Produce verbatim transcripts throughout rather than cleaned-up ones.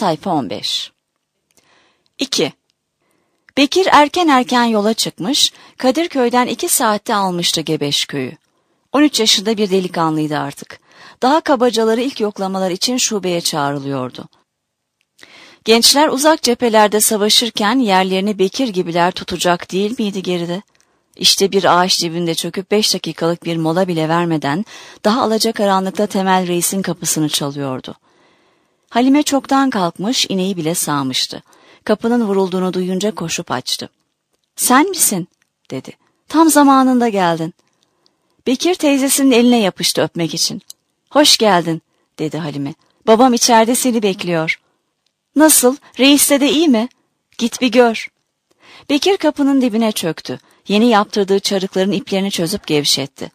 sayfa on beş. iki. Bekir erken erken yola çıkmış, Kadirköy'den iki saatte almıştı Gebeşköy'ü. on üç yaşında bir delikanlıydı artık. Daha kabacaları ilk yoklamalar için şubeye çağrılıyordu. Gençler uzak cephelerde savaşırken yerlerini Bekir gibiler tutacak değil miydi geride? İşte bir ağaç dibinde çöküp beş dakikalık bir mola bile vermeden daha alacakaranlıkta Temel Reis'in kapısını çalıyordu. Halime çoktan kalkmış, ineği bile sağmıştı. Kapının vurulduğunu duyunca koşup açtı. "Sen misin?" dedi. "Tam zamanında geldin." Bekir teyzesinin eline yapıştı öpmek için. "Hoş geldin," dedi Halime. "Babam içeride seni bekliyor." "Nasıl? Reis de iyi mi? Git bir gör." Bekir kapının dibine çöktü. Yeni yaptırdığı çarıkların iplerini çözüp gevşetti.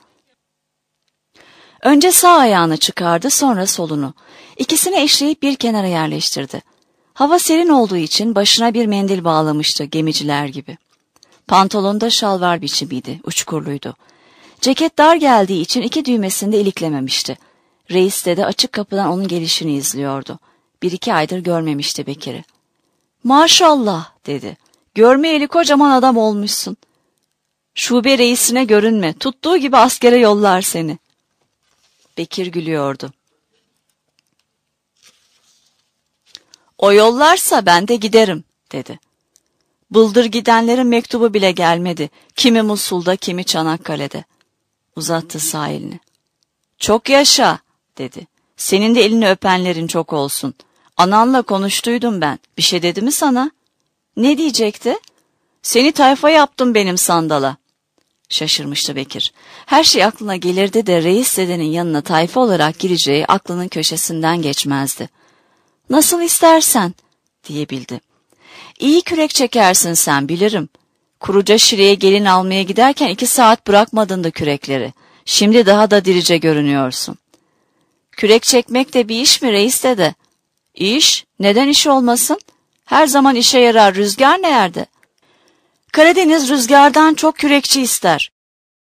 Önce sağ ayağını çıkardı, sonra solunu. İkisini eşleyip bir kenara yerleştirdi. Hava serin olduğu için başına bir mendil bağlamıştı gemiciler gibi. Pantolonda şalvar biçimiydi, uçkurluydu. Ceket dar geldiği için iki düğmesini de iliklememişti. Reis de açık kapıdan onun gelişini izliyordu. Bir iki aydır görmemişti Bekir'i. "Maşallah," dedi. "Görmeyeli kocaman adam olmuşsun. Şube reisine görünme, tuttuğu gibi askere yollar seni." Bekir gülüyordu. "O yollarsa ben de giderim," dedi. "Bıldır gidenlerin mektubu bile gelmedi. Kimi Musul'da, kimi Çanakkale'de." Uzattı sağ elini. "Çok yaşa," dedi. "Senin de elini öpenlerin çok olsun. Ananla konuştuydum ben. Bir şey dedi mi sana?" "Ne diyecekti?" "Seni tayfa yaptım benim sandala." Şaşırmıştı Bekir. Her şey aklına gelirdi de reis dedenin yanına tayfa olarak gireceği aklının köşesinden geçmezdi. "Nasıl istersen," diyebildi. "İyi kürek çekersin sen, bilirim. Kuruca Şire'ye gelin almaya giderken iki saat bırakmadın da kürekleri. Şimdi daha da dirice görünüyorsun." "Kürek çekmek de bir iş mi reis dede?" "İş? Neden iş olmasın? Her zaman işe yarar, rüzgar ne yerde? Karadeniz rüzgardan çok kürekçi ister."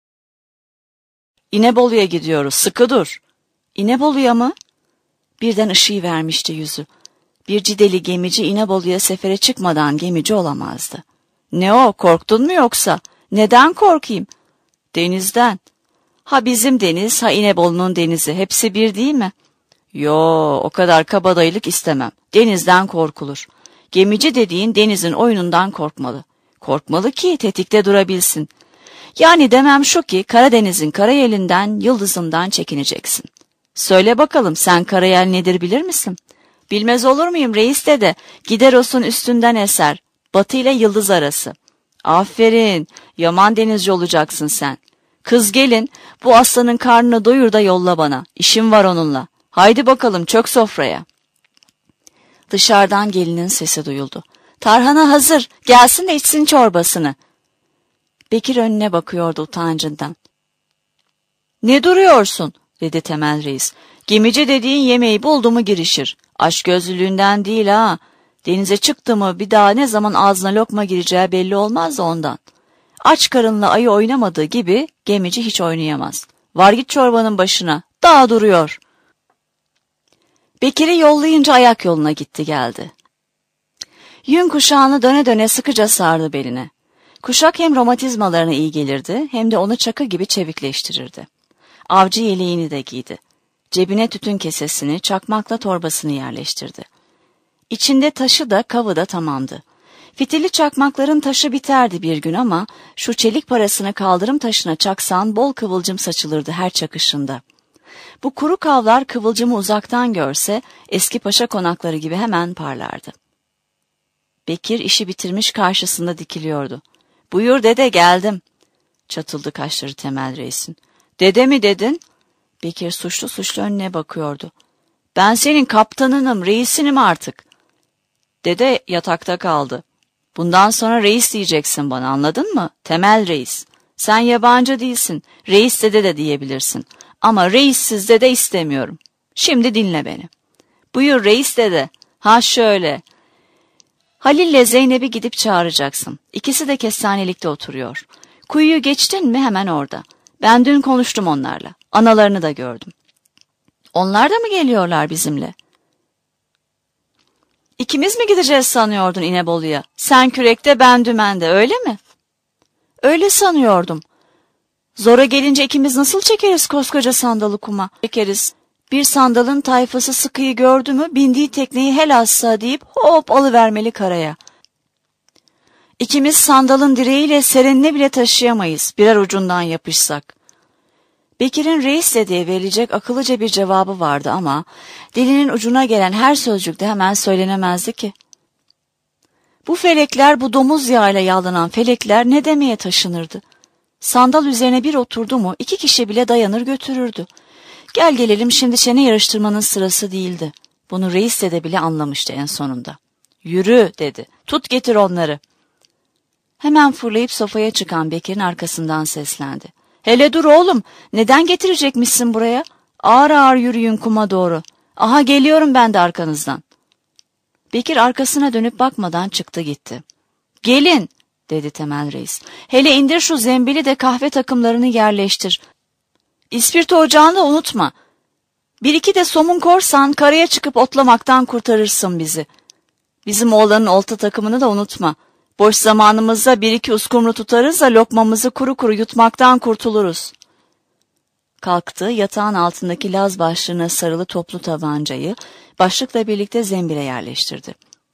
"İnebolu'ya gidiyoruz, sıkı dur." "İnebolu'ya mı?" Birden ışığı vermişti yüzü. Bir cideli gemici İnebolu'ya sefere çıkmadan gemici olamazdı. "Ne o, korktun mu yoksa?" "Neden korkayım?" "Denizden." "Ha bizim deniz, ha İnebolu'nun denizi, hepsi bir değil mi?" "Yo, o kadar kabadayılık istemem. Denizden korkulur. Gemici dediğin denizin oyunundan korkmalı. Korkmalı ki tetikte durabilsin. Yani demem şu ki Karadeniz'in karayelinden, yıldızından çekineceksin." "Söyle bakalım, sen karayel nedir bilir misin?" "Bilmez olur muyum reis dede? Gideros'un üstünden eser. Batı ile yıldız arası." "Aferin, yaman denizci olacaksın sen. Kız gelin, bu aslanın karnını doyur da yolla bana. İşim var onunla. Haydi bakalım, çök sofraya." Dışarıdan gelinin sesi duyuldu. "Tarhana hazır, gelsin de içsin çorbasını." Bekir önüne bakıyordu utancından. "Ne duruyorsun?" dedi Temel Reis. "Gemici dediğin yemeği buldu mu girişir. Açgözlülüğünden değil ha. Denize çıktı mı bir daha ne zaman ağzına lokma gireceği belli olmaz da ondan. Aç karınla ayı oynamadığı gibi gemici hiç oynayamaz. Var git çorbanın başına, daha duruyor." Bekir'i yollayınca ayak yoluna gitti geldi. Yün kuşağını döne döne sıkıca sardı beline. Kuşak hem romatizmalarına iyi gelirdi hem de onu çakı gibi çevikleştirirdi. Avcı yeleğini de giydi. Cebine tütün kesesini, çakmakla torbasını yerleştirdi. İçinde taşı da kavı da tamamdı. Fitilli çakmakların taşı biterdi bir gün ama şu çelik parasını kaldırım taşına çaksan bol kıvılcım saçılırdı her çakışında. Bu kuru kavlar kıvılcımı uzaktan görse eski paşa konakları gibi hemen parlardı. Bekir işi bitirmiş karşısında dikiliyordu. "Buyur dede, geldim." Çatıldı kaşları Temel Reis'in. "Dede mi dedin?" Bekir suçlu suçlu önüne bakıyordu. "Ben senin kaptanınım, reisinim artık." Dede yatakta kaldı. "Bundan sonra reis diyeceksin bana, anladın mı? Temel Reis. Sen yabancı değilsin, reis dede de diyebilirsin. Ama reissiz dede istemiyorum. Şimdi dinle beni." "Buyur reis dede." "Ha şöyle. Halil'le Zeynep'i gidip çağıracaksın. İkisi de kestanelikte oturuyor. Kuyuyu geçtin mi hemen orada. Ben dün konuştum onlarla. Analarını da gördüm." "Onlar da mı geliyorlar bizimle?" İkimiz mi gideceğiz sanıyordun İnebolu'ya? Sen kürekte, ben dümende, öyle mi? Öyle sanıyordum. Zora gelince ikimiz nasıl çekeriz koskoca sandalı kuma? Çekeriz. Bir sandalın tayfası sıkıyı gördü mü bindiği tekneyi helassa deyip hop alıvermeli karaya. İkimiz sandalın direğiyle serenine bile taşıyamayız birer ucundan yapışsak. Bekir'in reisle diye verilecek akıllıca bir cevabı vardı ama dilinin ucuna gelen her sözcük de hemen söylenemezdi ki. Bu felekler, bu domuz yağıyla yağlanan felekler ne demeye taşınırdı? Sandal üzerine bir oturdu mu iki kişi bile dayanır götürürdü. Gel gelelim şimdi çene yarıştırmanın sırası değildi. Bunu reis de bile anlamıştı en sonunda. Yürü dedi, tut getir onları. Hemen fırlayıp sofaya çıkan Bekir'in arkasından seslendi. Hele dur oğlum, neden getirecekmişsin buraya? Ağır ağır yürüyün kuma doğru. Aha geliyorum ben de arkanızdan. Bekir arkasına dönüp bakmadan çıktı gitti. Gelin dedi Temel Reis. Hele indir şu zembili de kahve takımlarını yerleştir. İspirto ocağını da unutma. Bir iki de somun korsan karaya çıkıp otlamaktan kurtarırsın bizi. Bizim oğlanın olta takımını da unutma. Boş zamanımızda bir iki uskumru tutarız da lokmamızı kuru kuru yutmaktan kurtuluruz. Kalktı, yatağın altındaki laz başlığına sarılı toplu tabancayı başlıkla birlikte zembile yerleştirdi.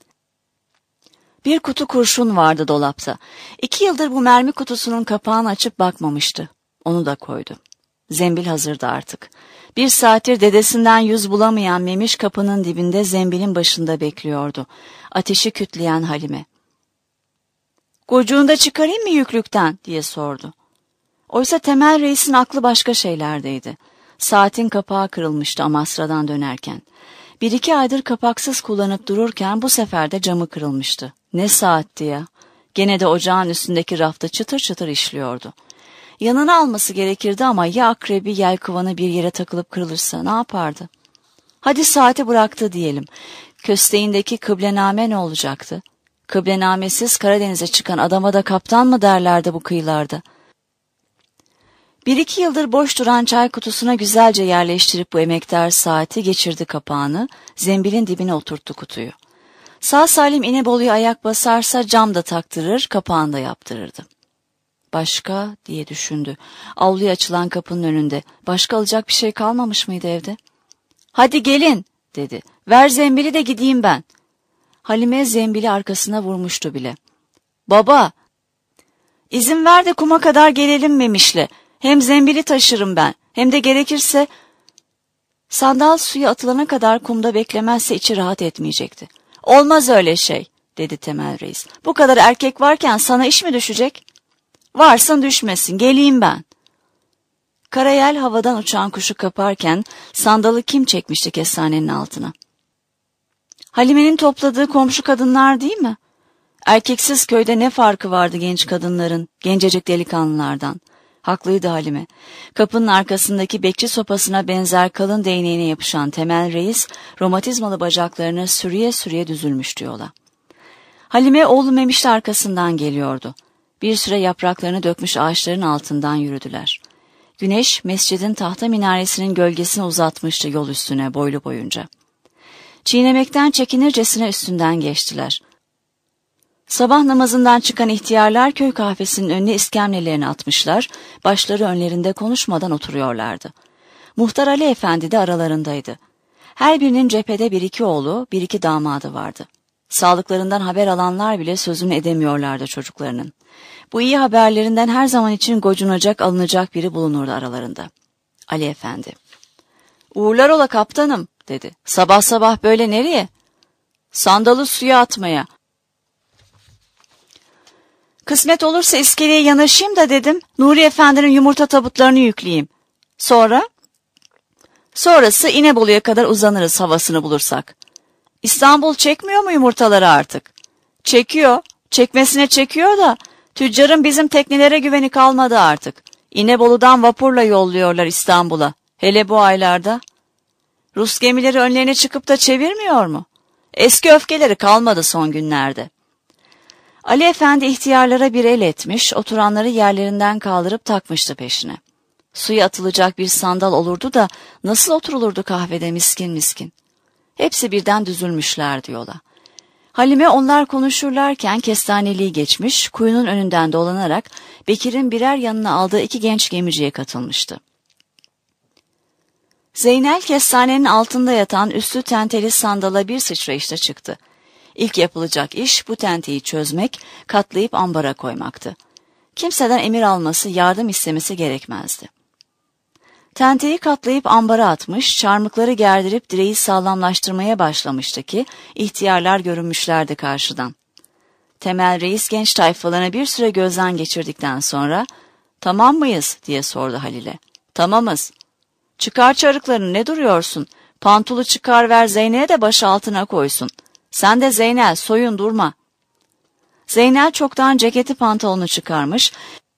Bir kutu kurşun vardı dolapta. İki yıldır bu mermi kutusunun kapağını açıp bakmamıştı. Onu da koydu. Zembil hazırdı artık. Bir saattir dedesinden yüz bulamayan Memiş kapının dibinde zembilin başında bekliyordu. Ateşi kütleyen Halime. "Gocuğunu da çıkarayım mı yüklükten?" diye sordu. Oysa Temel Reis'in aklı başka şeylerdeydi. Saatin kapağı kırılmıştı Amasra'dan dönerken. Bir iki aydır kapaksız kullanıp dururken bu sefer de camı kırılmıştı. Ne saatti ya? Gene de ocağın üstündeki rafta çıtır çıtır işliyordu. Yanına alması gerekirdi ama ya akrebi yelkovanı bir yere takılıp kırılırsa ne yapardı? Hadi saati bıraktı diyelim. Kösteğindeki kıblename ne olacaktı? Kıblenamesiz Karadeniz'e çıkan adama da kaptan mı derlerdi bu kıyılarda? Bir iki yıldır boş duran çay kutusuna güzelce yerleştirip bu emektar saati geçirdi kapağını, zembilin dibine oturttu kutuyu. Sağ salim İnebolu'ya ayak basarsa cam da taktırır, kapağını da yaptırırdı. Başka diye düşündü. Avluya açılan kapının önünde. Başka alacak bir şey kalmamış mıydı evde? Hadi gelin dedi. Ver zembili de gideyim ben. Halime zembili arkasına vurmuştu bile. Baba, izin ver de kuma kadar gelelim Memiş'le. Hem zembili taşırım ben, hem de gerekirse... Sandal suya atılana kadar kumda beklemezse içi rahat etmeyecekti. Olmaz öyle şey, dedi Temel Reis. Bu kadar erkek varken sana iş mi düşecek? Varsın düşmesin, geleyim ben. Karayel havadan uçan kuşu kaparken sandalı kim çekmişti kestanenin altına? Halime'nin topladığı komşu kadınlar değil mi? Erkeksiz köyde ne farkı vardı genç kadınların, gencecik delikanlılardan? Haklıydı Halime. Kapının arkasındaki bekçi sopasına benzer kalın değneğine yapışan Temel Reis, romatizmalı bacaklarını sürüye sürüye düzülmüştü yola. Halime oğlu Memiş'te arkasından geliyordu. Bir süre yapraklarını dökmüş ağaçların altından yürüdüler. Güneş, mescidin tahta minaresinin gölgesini uzatmıştı yol üstüne boylu boyunca. Çiğnemekten çekinircesine üstünden geçtiler. Sabah namazından çıkan ihtiyarlar köy kahvesinin önüne iskemlelerini atmışlar, başları önlerinde konuşmadan oturuyorlardı. Muhtar Ali Efendi de aralarındaydı. Her birinin cephede bir iki oğlu, bir iki damadı vardı. Sağlıklarından haber alanlar bile sözünü edemiyorlardı çocuklarının. Bu iyi haberlerinden her zaman için gocunacak, alınacak biri bulunurdu aralarında. Ali Efendi. "Uğurlar ola kaptanım," dedi. "Sabah sabah böyle nereye?" "Sandalı suya atmaya." "Kısmet olursa iskeleye yanaşayım da dedim, Nuri Efendi'nin yumurta tabutlarını yükleyeyim. Sonra?" "Sonrası İnebolu'ya kadar uzanırız havasını bulursak." "İstanbul çekmiyor mu yumurtaları artık?" "Çekiyor, çekmesine çekiyor da tüccarın bizim teknelere güveni kalmadı artık. İnebolu'dan vapurla yolluyorlar İstanbul'a, hele bu aylarda. Rus gemileri önlerine çıkıp da çevirmiyor mu? Eski öfkeleri kalmadı son günlerde." Ali Efendi ihtiyarlara bir el etmiş, oturanları yerlerinden kaldırıp takmıştı peşine. Suya atılacak bir sandal olurdu da nasıl oturulurdu kahvede miskin miskin. Hepsi birden düzülmüşlerdi yola. Halime onlar konuşurlarken kestaneliği geçmiş, kuyunun önünden dolanarak Bekir'in birer yanına aldığı iki genç gemiciye katılmıştı. Zeynel kestanenin altında yatan üstü tenteli sandala bir sıçrayışta çıktı. İlk yapılacak iş bu tenteyi çözmek, katlayıp ambara koymaktı. Kimseden emir alması, yardım istemesi gerekmezdi. Tenteyi katlayıp ambara atmış, çarmıkları gerdirip direği sağlamlaştırmaya başlamıştı ki ihtiyarlar görünmüşlerdi karşıdan. Temel Reis genç tayfalarına bir süre gözden geçirdikten sonra "Tamam mıyız?" diye sordu Halil'e. "Tamamız." "Çıkar çarıklarını, ne duruyorsun? Pantolu çıkar ver, Zeynel'e de başı altına koysun. Sen de Zeynel, soyun, durma." Zeynel çoktan ceketi pantolonu çıkarmış,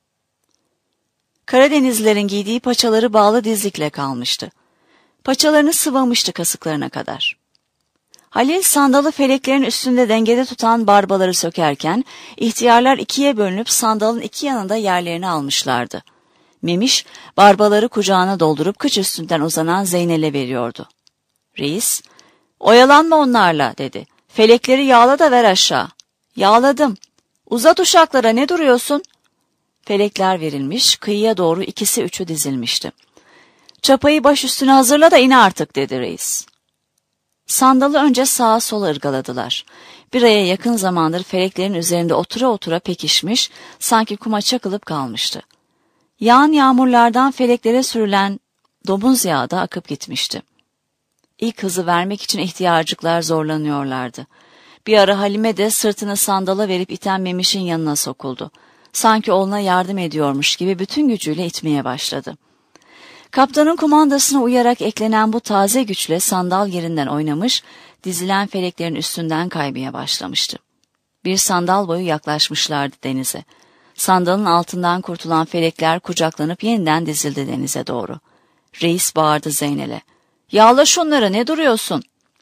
Karadenizlilerin giydiği paçaları bağlı dizlikle kalmıştı. Paçalarını sıvamıştı kasıklarına kadar. Halil sandalı feleklerin üstünde dengede tutan barbaları sökerken, ihtiyarlar ikiye bölünüp sandalın iki yanında yerlerini almışlardı. Memiş, barbaları kucağına doldurup kıç üstünden uzanan Zeynel'e veriyordu. Reis, "Oyalanma onlarla," dedi. "Felekleri yağla da ver aşağı." "Yağladım." "Uzat uşaklara, ne duruyorsun?" Felekler verilmiş, kıyıya doğru ikisi üçü dizilmişti. "Çapayı baş üstüne hazırla da in artık," dedi reis. Sandalı önce sağa sola ırgaladılar. Bir aya yakın zamandır feleklerin üzerinde otura otura pekişmiş, sanki kuma çakılıp kalmıştı. Yağan yağmurlardan feleklere sürülen domuz yağı da akıp gitmişti. İlk hızı vermek için ihtiyarcıklar zorlanıyorlardı. Bir ara Halime de sırtını sandala verip iten Memiş'in yanına sokuldu. Sanki oğluna yardım ediyormuş gibi bütün gücüyle itmeye başladı. Kaptanın kumandasına uyarak eklenen bu taze güçle sandal yerinden oynamış, dizilen feleklerin üstünden kaymaya başlamıştı. Bir sandal boyu yaklaşmışlardı denize. Sandalın altından kurtulan felekler kucaklanıp yeniden dizildi denize doğru. Reis bağırdı Zeynel'e. "Yağla şunları, ne duruyorsun?"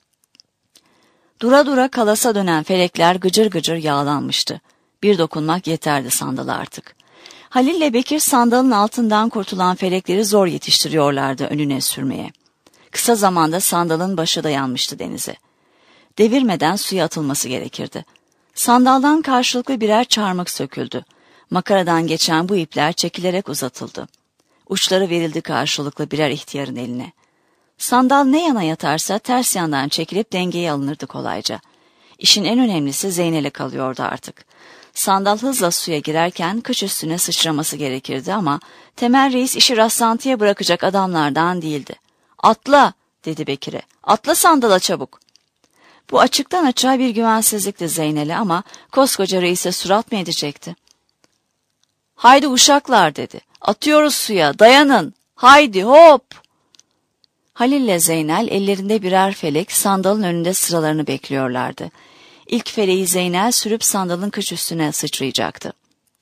Dura dura kalasa dönen felekler gıcır gıcır yağlanmıştı. Bir dokunmak yeterdi sandala artık. Halil ile Bekir sandalın altından kurtulan felekleri zor yetiştiriyorlardı önüne sürmeye. Kısa zamanda sandalın başı dayanmıştı denize. Devirmeden suya atılması gerekirdi. Sandaldan karşılıklı birer çarmık söküldü. Makaradan geçen bu ipler çekilerek uzatıldı. Uçları verildi karşılıklı birer ihtiyarın eline. Sandal ne yana yatarsa ters yandan çekilip dengeye alınırdı kolayca. İşin en önemlisi Zeynel'e kalıyordu artık. Sandal hızla suya girerken kıç üstüne sıçraması gerekirdi ama Temel Reis işi rastlantıya bırakacak adamlardan değildi. "Atla," dedi Bekir'e. "Atla sandala çabuk." Bu açıktan açığa bir güvensizlikti Zeynel'e ama koskoca reise surat mı edecekti? "Haydi uşaklar," dedi. "Atıyoruz suya, dayanın. Haydi hop." Halil ile Zeynel ellerinde birer felek sandalın önünde sıralarını bekliyorlardı. İlk feleği Zeynel sürüp sandalın kıç üstüne sıçrayacaktı.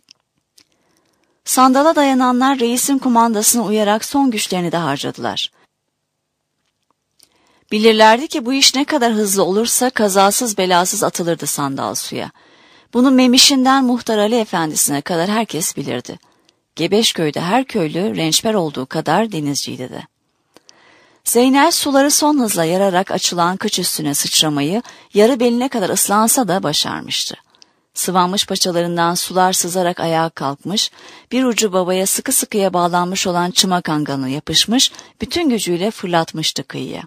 Sandala dayananlar reisin kumandasına uyarak son güçlerini de harcadılar. Bilirlerdi ki bu iş ne kadar hızlı olursa kazasız belasız atılırdı sandal suya. Bunu Memiş'inden Muhtar Ali Efendisi'ne kadar herkes bilirdi. Gebeşköy'de her köylü rençber olduğu kadar denizciydi de. Zeynel suları son hızla yararak açılan kıç üstüne sıçramayı yarı beline kadar ıslansa da başarmıştı. Sıvanmış paçalarından sular sızarak ayağa kalkmış, bir ucu babaya sıkı sıkıya bağlanmış olan çıma kanganı yapışmış, bütün gücüyle fırlatmıştı kıyıya.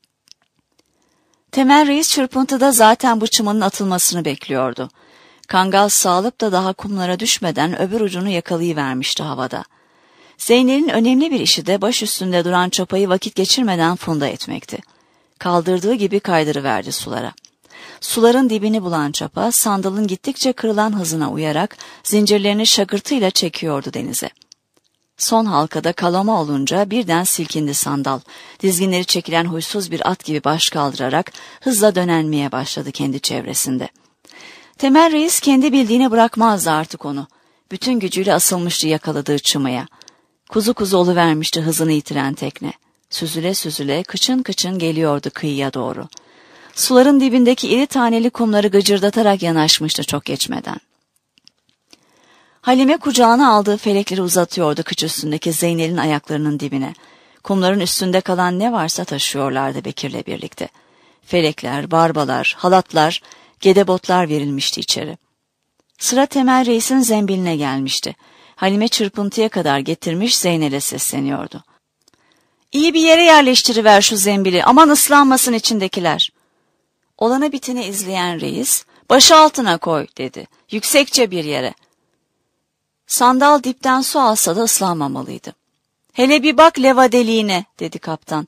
Temel Reis çırpıntıda zaten bu çımanın atılmasını bekliyordu. Kangal sağlıp da daha kumlara düşmeden öbür ucunu yakalayıvermişti havada. Zeynel'in önemli bir işi de baş üstünde duran çapayı vakit geçirmeden funda etmekti. Kaldırdığı gibi kaydırıverdi sulara. Suların dibini bulan çapa, sandalın gittikçe kırılan hızına uyarak zincirlerini şakırtıyla çekiyordu denize. Son halkada kalama olunca birden silkindi sandal. Dizginleri çekilen huysuz bir at gibi baş kaldırarak hızla dönenmeye başladı kendi çevresinde. Temel Reis kendi bildiğine bırakmazdı artık onu. Bütün gücüyle asılmıştı yakaladığı çımaya. Kuzu kuzu oluvermişti hızını yitiren tekne. Süzüle süzüle kıçın kıçın geliyordu kıyıya doğru. Suların dibindeki iri taneli kumları gıcırdatarak yanaşmıştı çok geçmeden. Halime kucağına aldığı felekleri uzatıyordu kıç üstündeki Zeynel'in ayaklarının dibine. Kumların üstünde kalan ne varsa taşıyorlardı Bekir'le birlikte. Felekler, barbalar, halatlar Gedebotlar verilmişti içeri. Sıra Temel Reis'in zembiline gelmişti. Halime çırpıntıya kadar getirmiş Zeynel'e sesleniyordu. İyi bir yere yerleştiriver şu zembili, aman ıslanmasın içindekiler. Olana biteni izleyen reis, başı altına koy dedi, yüksekçe bir yere. Sandal dipten su alsa da ıslanmamalıydı. Hele bir bak leva deliğine, dedi kaptan.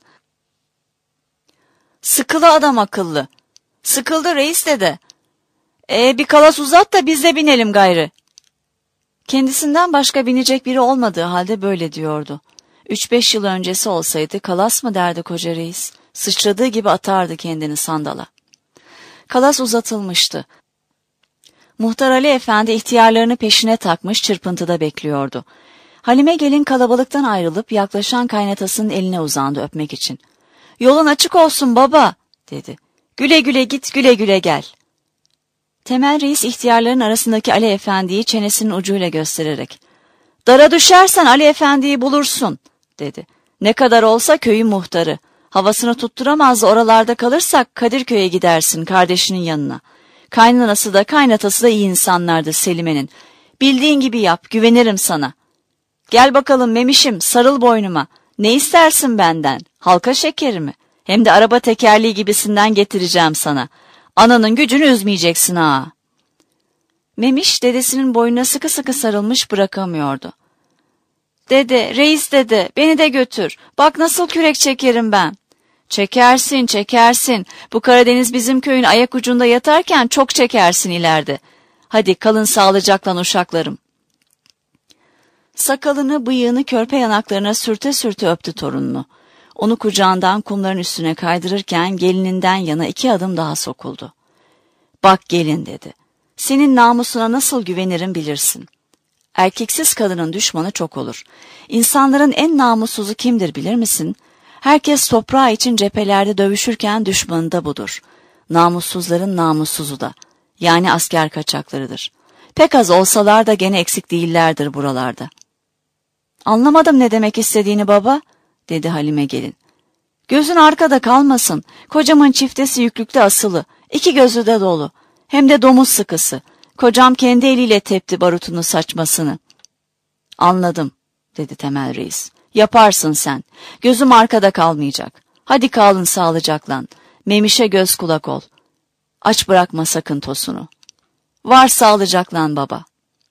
Sıkılı adam akıllı. Sıkıldı reis dedi. E bir kalas uzat da biz de binelim gayrı. Kendisinden başka binecek biri olmadığı halde böyle diyordu. Üç beş yıl öncesi olsaydı kalas mı derdi koca reis. Sıçradığı gibi atardı kendini sandala. Kalas uzatılmıştı. Muhtar Ali Efendi ihtiyarlarını peşine takmış çırpıntıda bekliyordu. Halime gelin kalabalıktan ayrılıp yaklaşan kaynatasının eline uzandı öpmek için. Yolun açık olsun baba, dedi. Güle güle git, güle güle gel. Temel Reis ihtiyarların arasındaki Ali Efendi'yi çenesinin ucuyla göstererek, dara düşersen Ali Efendi'yi bulursun, dedi. Ne kadar olsa köyün muhtarı. Havasını tutturamaz da oralarda kalırsak Kadirköy'e gidersin kardeşinin yanına. Kaynanası da kaynatası da iyi insanlardır Selime'nin. Bildiğin gibi yap, güvenirim sana. Gel bakalım Memişim, sarıl boynuma. Ne istersin benden? Halka şekeri mi? Hem de araba tekerleği gibisinden getireceğim sana. Ananın gücünü üzmeyeceksin ha. Memiş dedesinin boynuna sıkı sıkı sarılmış bırakamıyordu. Dede, reis dede, beni de götür. Bak nasıl kürek çekerim ben. Çekersin, çekersin. Bu Karadeniz bizim köyün ayak ucunda yatarken çok çekersin ileride. Hadi kalın sağlıcakla uşaklarım. Sakalını, bıyığını körpe yanaklarına sürte sürte öptü torununu. Onu kucağından kumların üstüne kaydırırken gelininden yana iki adım daha sokuldu. Bak gelin dedi. Senin namusuna nasıl güvenirim bilirsin. Erkeksiz kadının düşmanı çok olur. İnsanların en namussuzu kimdir bilir misin? Herkes toprağı için cephelerde dövüşürken düşmanı da budur. Namussuzların namussuzu da. Yani asker kaçaklarıdır. Pek az olsalar da gene eksik değillerdir buralarda. Anlamadım ne demek istediğini baba, dedi Halime gelin. Gözün arkada kalmasın. Kocamın çiftesi yüklükte asılı. İki gözü de dolu. Hem de domuz sıkısı. Kocam kendi eliyle tepti barutunu saçmasını. Anladım, dedi Temel Reis. Yaparsın sen. Gözüm arkada kalmayacak. Hadi kalın sağlıcakla. Memişe göz kulak ol. Aç bırakma sakın tosunu. Var sağlıcakla baba.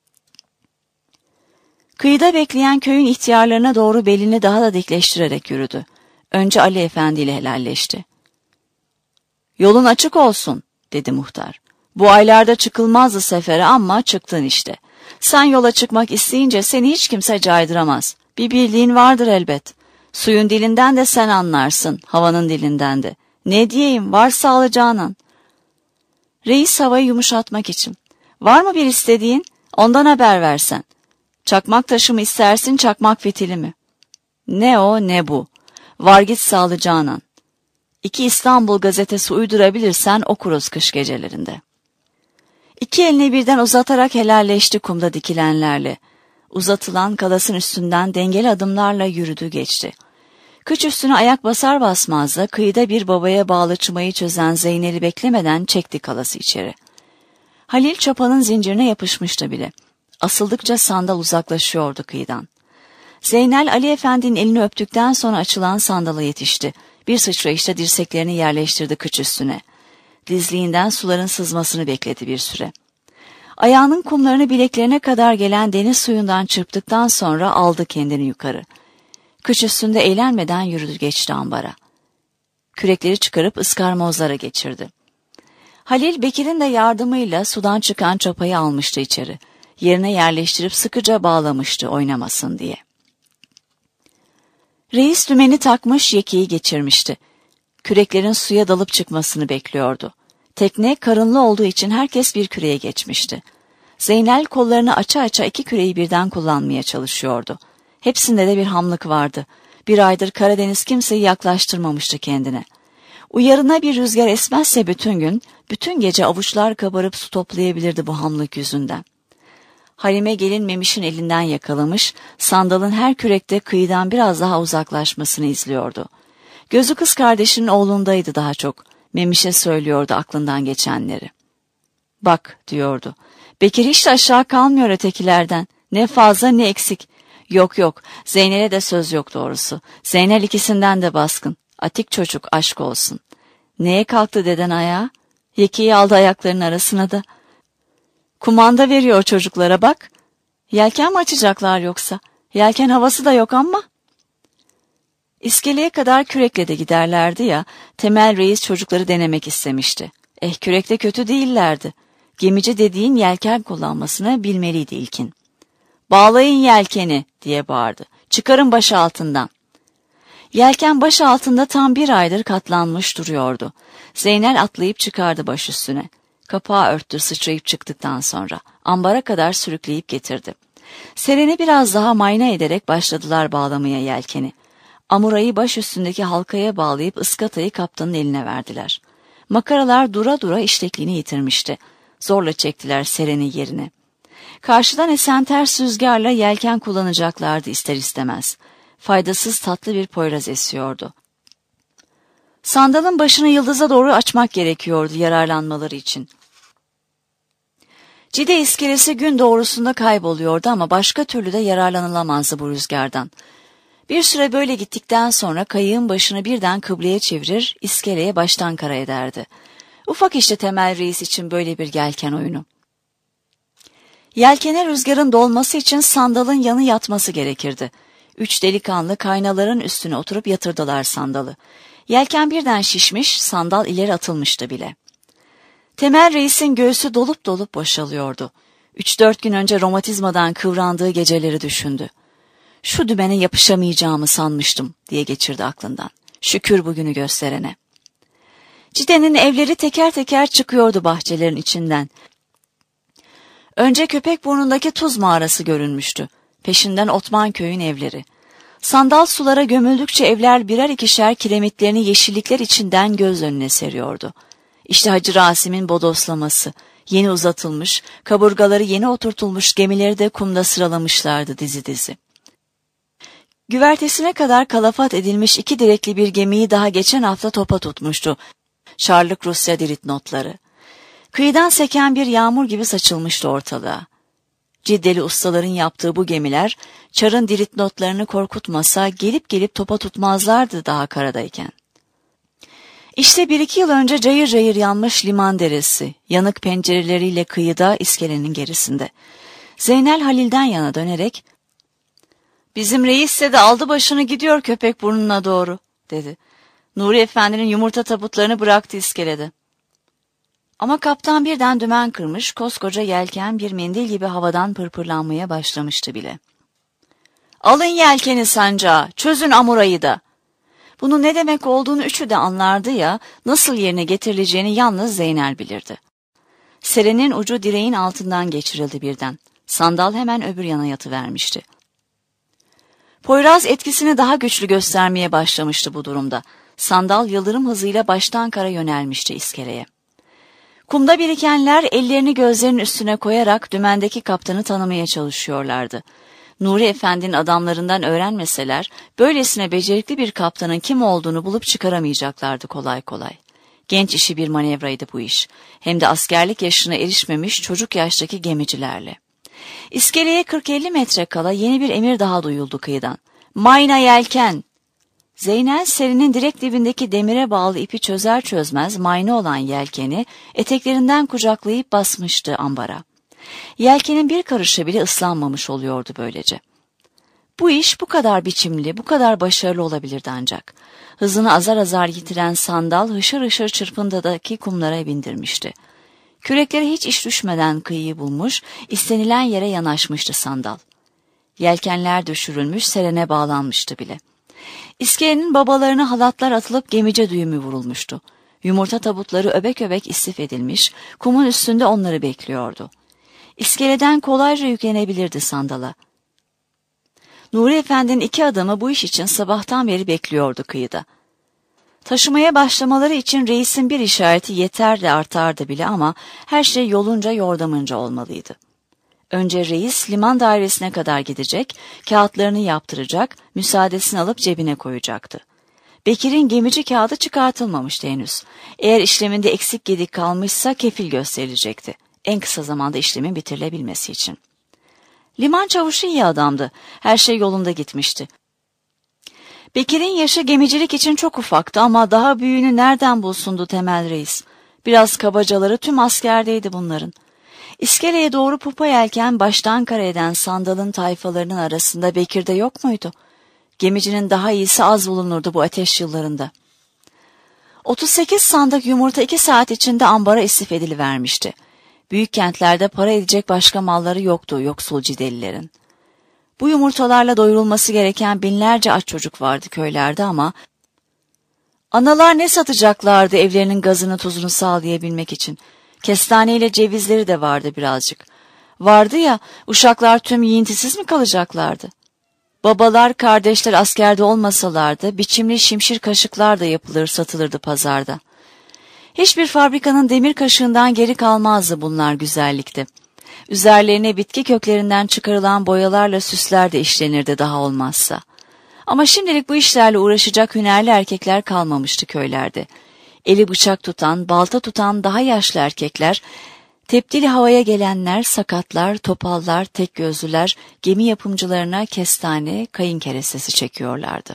Kıyıda bekleyen köyün ihtiyarlarına doğru belini daha da dikleştirerek yürüdü. Önce Ali Efendi ile helalleşti. Yolun açık olsun, dedi muhtar. Bu aylarda çıkılmazdı sefere ama çıktın işte. Sen yola çıkmak isteyince seni hiç kimse caydıramaz. Bir bildiğin vardır elbet. Suyun dilinden de sen anlarsın, havanın dilinden de. Ne diyeyim, var sağlayacağının. Reis havayı yumuşatmak için. Var mı bir istediğin? Ondan haber versen. Çakmak taşı mı istersin, çakmak fitili mi? Ne o ne bu. Var git sağlayacağının. İki İstanbul gazetesi uydurabilirsen okuruz kış gecelerinde. İki elini birden uzatarak helalleşti kumda dikilenlerle. Uzatılan kalasın üstünden dengeli adımlarla yürüdü geçti. Kıç üstüne ayak basar basmaz da kıyıda bir babaya bağlı çımayı çözen Zeynel'i beklemeden çekti kalası içeri. Halil çopanın zincirine yapışmıştı bile. Asıldıkça sandal uzaklaşıyordu kıyıdan. Zeynel Ali Efendi'nin elini öptükten sonra açılan sandala yetişti. Bir sıçrayışta dirseklerini yerleştirdi kıç üstüne. Dizliğinden suların sızmasını bekledi bir süre. Ayağının kumlarını bileklerine kadar gelen deniz suyundan çırptıktan sonra aldı kendini yukarı. Kıç üstünde eğlenmeden yürüdü geçti ambara. Kürekleri çıkarıp ıskarmozlara geçirdi. Halil Bekir'in de yardımıyla sudan çıkan çapayı almıştı içeri. Yerine yerleştirip sıkıca bağlamıştı oynamasın diye. Reis dümeni takmış yekeyi geçirmişti. Küreklerin suya dalıp çıkmasını bekliyordu. Tekne karınlı olduğu için herkes bir küreye geçmişti. Zeynel kollarını aça aça iki küreyi birden kullanmaya çalışıyordu. Hepsinde de bir hamlık vardı. Bir aydır Karadeniz kimseyi yaklaştırmamıştı kendine. Uyarına bir rüzgar esmezse bütün gün, bütün gece avuçlar kabarıp su toplayabilirdi bu hamlık yüzünden. Halime gelin Memiş'in elinden yakalamış, sandalın her kürekte kıyıdan biraz daha uzaklaşmasını izliyordu. Gözü kız kardeşinin oğlundaydı daha çok. Memiş'e söylüyordu aklından geçenleri. Bak diyordu. Bekir hiç de aşağı kalmıyor ötekilerden. Ne fazla ne eksik. Yok yok, Zeynel'e de söz yok doğrusu. Zeynel ikisinden de baskın. Atik çocuk, aşk olsun. Neye kalktı deden ayağa? Yekiyi aldı ayaklarının arasına da. Kumanda veriyor çocuklara bak. Yelken mi açacaklar yoksa? Yelken havası da yok ama. İskeleye kadar kürekle de giderlerdi ya, Temel Reis çocukları denemek istemişti. Eh, kürekte kötü değillerdi. Gemici dediğin yelken kullanmasını bilmeliydi ilkin. Bağlayın yelkeni diye bağırdı. Çıkarın baş altından. Yelken baş altında tam bir aydır katlanmış duruyordu. Zeynel atlayıp çıkardı baş üstüne. Kapağı örttü sıçrayıp çıktıktan sonra. Ambara kadar sürükleyip getirdi. Seren'i biraz daha mayna ederek başladılar bağlamaya yelkeni. Amurayı baş üstündeki halkaya bağlayıp ıskatayı kaptanın eline verdiler. Makaralar dura dura işlekliğini yitirmişti. Zorla çektiler Seren'i yerine. Karşıdan esen ters rüzgarla yelken kullanacaklardı ister istemez. Faydasız tatlı bir poyraz esiyordu. Sandalın başını yıldıza doğru açmak gerekiyordu yararlanmaları için. Cide iskelesi gün doğrusunda kayboluyordu ama başka türlü de yararlanılamazdı bu rüzgardan. Bir süre böyle gittikten sonra kayığın başını birden kıbleye çevirir, iskeleye baştan kara ederdi. Ufak işte Temel Reis için böyle bir yelken oyunu. Yelkene rüzgarın dolması için sandalın yanı yatması gerekirdi. Üç delikanlı kaynaların üstüne oturup yatırdılar sandalı. Yelken birden şişmiş, sandal ileri atılmıştı bile. Temel Reis'in göğsü dolup dolup boşalıyordu. Üç dört gün önce romatizmadan kıvrandığı geceleri düşündü. Şu dümene yapışamayacağımı sanmıştım diye geçirdi aklından. Şükür bugünü gösterene. Cide'nin evleri teker teker çıkıyordu bahçelerin içinden. Önce Köpekburnu'ndaki tuz mağarası görünmüştü. Peşinden Otman köyün evleri. Sandal sulara gömüldükçe evler birer ikişer kiremitlerini yeşillikler içinden göz önüne seriyordu. İşte Hacı Rasim'in bodoslaması, yeni uzatılmış, kaburgaları yeni oturtulmuş gemileri de kumda sıralamışlardı dizi dizi. Güvertesine kadar kalafat edilmiş iki direkli bir gemiyi daha geçen hafta topa tutmuştu. Çarlık Rusya diritnotları. Kıyıdan seken bir yağmur gibi saçılmıştı ortalığa. Ciddeli ustaların yaptığı bu gemiler, Çar'ın diritnotlarını korkutmasa gelip gelip topa tutmazlardı daha karadayken. İşte bir iki yıl önce cayır cayır yanmış liman deresi, yanık pencereleriyle kıyıda iskelenin gerisinde. Zeynel Halil'den yana dönerek, ''Bizim reis de aldı başını gidiyor Köpekburnu'na doğru.'' dedi. Nuri Efendi'nin yumurta tabutlarını bıraktı iskelede. Ama kaptan birden dümen kırmış, koskoca yelken bir mendil gibi havadan pırpırlanmaya başlamıştı bile. ''Alın yelkeni sancağı, çözün amurayı da.'' Bunun ne demek olduğunu üçü de anlardı ya, nasıl yerine getirileceğini yalnız Zeynel bilirdi. Seren'in ucu direğin altından geçirildi birden. Sandal hemen öbür yana yatıvermişti. Poyraz etkisini daha güçlü göstermeye başlamıştı bu durumda. Sandal yıldırım hızıyla baştan kara yönelmişti iskeleye. Kumda birikenler ellerini gözlerinin üstüne koyarak dümendeki kaptanı tanımaya çalışıyorlardı. Nuri Efendi'nin adamlarından öğrenmeseler, böylesine becerikli bir kaptanın kim olduğunu bulup çıkaramayacaklardı kolay kolay. Genç işi bir manevraydı bu iş. Hem de askerlik yaşına erişmemiş çocuk yaştaki gemicilerle. İskeleye kırk elli metre kala yeni bir emir daha duyuldu kıyıdan. ''Mayna yelken!'' Zeynel serinin direkt dibindeki demire bağlı ipi çözer çözmez mayna olan yelkeni eteklerinden kucaklayıp basmıştı ambara. Yelkenin bir karışı bile ıslanmamış oluyordu böylece. Bu iş bu kadar biçimli, bu kadar başarılı olabilirdi ancak. Hızını azar azar yitiren sandal hışır hışır çırpındadaki kumlara bindirmişti. Küreklere hiç iş düşmeden kıyıyı bulmuş, istenilen yere yanaşmıştı sandal. Yelkenler düşürülmüş, Seren'e bağlanmıştı bile. İskelenin babalarına halatlar atılıp gemice düğümü vurulmuştu. Yumurta tabutları öbek öbek istif edilmiş, kumun üstünde onları bekliyordu. İskeleden kolayca yüklenebilirdi sandala. Nuri Efendi'nin iki adamı bu iş için sabahtan beri bekliyordu kıyıda. Taşımaya başlamaları için reisin bir işareti yeter de artardı bile ama her şey yolunca yordamınca olmalıydı. Önce reis liman dairesine kadar gidecek, kağıtlarını yaptıracak, müsaadesini alıp cebine koyacaktı. Bekir'in gemici kağıdı çıkartılmamıştı henüz. Eğer işleminde eksik gedik kalmışsa kefil gösterilecekti. En kısa zamanda işlemin bitirilebilmesi için. Liman çavuşu iyi adamdı. Her şey yolunda gitmişti. Bekir'in yaşı gemicilik için çok ufaktı ama daha büyüğünü nereden bulsundu Temel Reis? Biraz kabacaları tüm askerdeydi bunların. İskeleye doğru pupa yelken baştan kara eden sandalın tayfalarının arasında Bekir de yok muydu? Gemicinin daha iyisi az bulunurdu bu ateş yıllarında. otuz sekiz sandık yumurta iki saat içinde ambara istif edilivermişti. Büyük kentlerde para edecek başka malları yoktu yoksul Cidelilerin. Bu yumurtalarla doyurulması gereken binlerce aç çocuk vardı köylerde ama analar ne satacaklardı evlerinin gazını tuzunu sağlayabilmek için? Kestaneyle cevizleri de vardı birazcık. Vardı ya, uşaklar tüm yiyintisiz mi kalacaklardı? Babalar, kardeşler askerde olmasalardı, biçimli şimşir kaşıklar da yapılır satılırdı pazarda. Hiçbir fabrikanın demir kaşığından geri kalmazdı bunlar güzellikte. Üzerlerine bitki köklerinden çıkarılan boyalarla süsler de işlenirdi daha olmazsa. Ama şimdilik bu işlerle uğraşacak hünerli erkekler kalmamıştı köylerde. Eli bıçak tutan, balta tutan daha yaşlı erkekler, tepdili havaya gelenler, sakatlar, topallar, tek gözlüler, gemi yapımcılarına kestane, kayın kerestesi çekiyorlardı.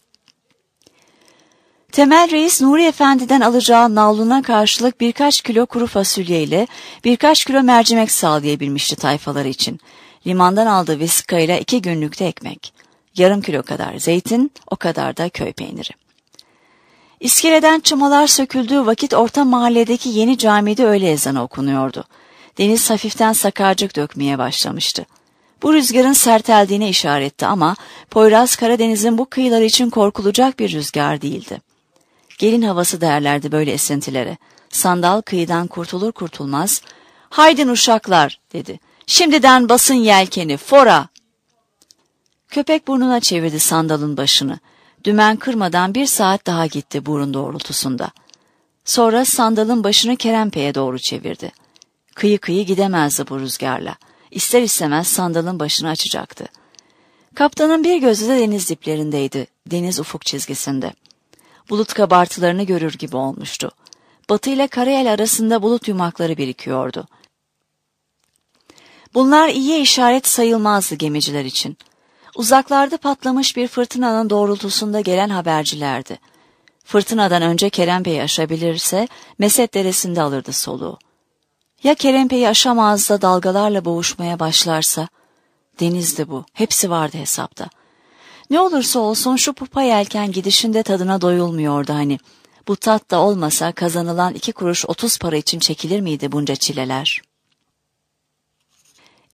Temel Reis Nuri Efendi'den alacağı navluna karşılık birkaç kilo kuru fasulye ile birkaç kilo mercimek sağlayabilmişti tayfaları için. Limandan aldığı vesikayla iki günlükte ekmek. Yarım kilo kadar zeytin, o kadar da köy peyniri. İskeleden çımalar söküldüğü vakit orta mahalledeki yeni camide öğle ezanı okunuyordu. Deniz hafiften sakarcık dökmeye başlamıştı. Bu rüzgarın serteldiğine işaretti ama Poyraz Karadeniz'in bu kıyıları için korkulacak bir rüzgar değildi. Gelin havası derlerdi böyle esintilere. Sandal kıyıdan kurtulur kurtulmaz, "Haydin uşaklar," dedi. "Şimdiden basın yelkeni, fora!" Köpek burnuna çevirdi sandalın başını. Dümen kırmadan bir saat daha gitti burun doğrultusunda. Sonra sandalın başını Kerempe'ye doğru çevirdi. Kıyı kıyı gidemezdi bu rüzgarla. İster istemez sandalın başını açacaktı. Kaptanın bir gözü de deniz diplerindeydi, deniz ufuk çizgisinde. Bulut kabartılarını görür gibi olmuştu. Batı ile Karayel arasında bulut yumakları birikiyordu. Bunlar iyiye işaret sayılmazdı gemiciler için. Uzaklarda patlamış bir fırtınanın doğrultusunda gelen habercilerdi. Fırtınadan önce Kerempe'yi aşabilirse Meset Deresi'nde alırdı soluğu. Ya Kerempe'yi aşamaz da dalgalarla boğuşmaya başlarsa? Denizdi bu, hepsi vardı hesapta. Ne olursa olsun şu pupa yelken gidişinde tadına doyulmuyordu hani. Bu tat da olmasa kazanılan iki kuruş otuz para için çekilir miydi bunca çileler?